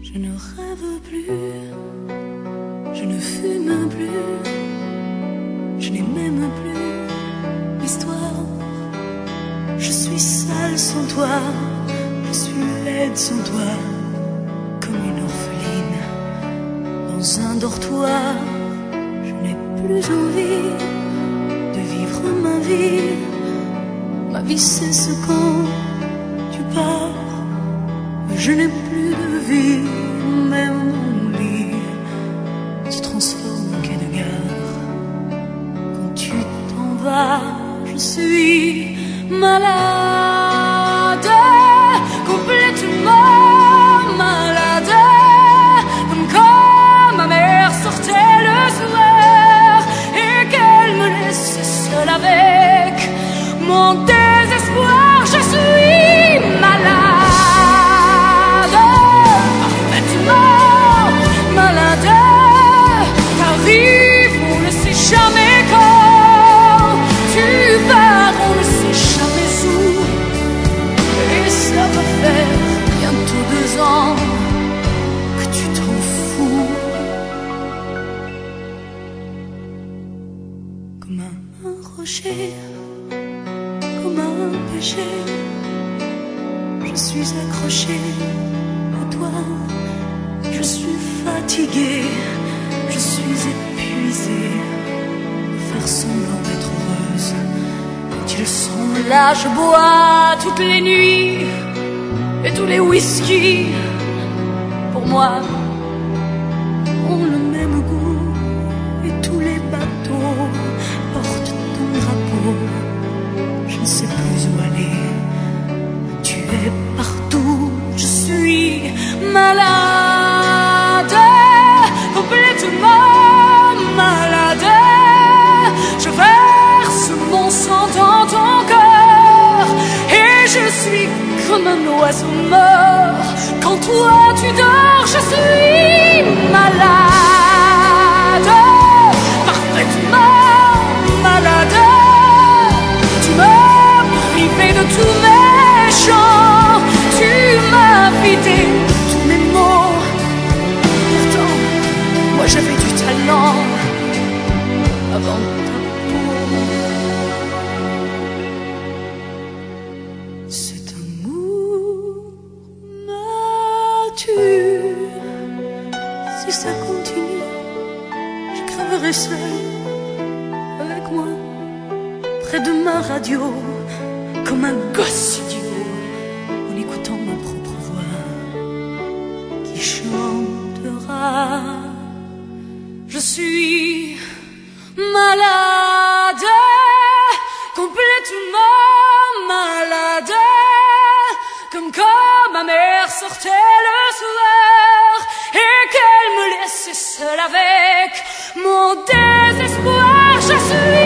Je ne rêve plus, je ne fume plus, je n'ai même plus l'histoire. Je suis sale sans toi, je suis laide sans toi, comme une orpheline dans un dortoir. Je n'ai plus envie de vivre ma vie. Ma vie cesse quand tu pars. Je n'ai plus de vie, même mon lit se transforme en quai de gare. Quand tu t'en vas, je suis malade, complètement malade, comme quand ma mère sortait le soir et qu'elle me laissait seule avec mon désespoir. Je suis malade. Que tu t'en fous, comme un rocher, comme un péché. Je suis accroché à toi. Je suis fatigué, je suis épuisé de faire semblant d'être heureuse. Quand ils sont là, je bois toutes les nuits. Et tous les whisky, pour moi, ont le même goût. Et tous les bateaux portent ton drapeau. Je ne sais plus où aller. Tu es partout. Je suis malade, complètement malade. Je verse mon sang dans ton cœur et je suis comme un oiseau mort. Quand toi tu dors, je suis malade, parfaitement malade. Tu m'as privé de tous mes chants, tu m'as vidé de tous mes mots. Pourtant, moi j'avais du talent avant ta peau. Si ça continue, je crèverai seul avec moi, près de ma radio, comme un gosse idiot, en écoutant ma propre voix qui chantera. Je suis malade, complètement malade, comme quand ma mère sortait le soir et qu'elle me laissait seule avec mon désespoir. Je suis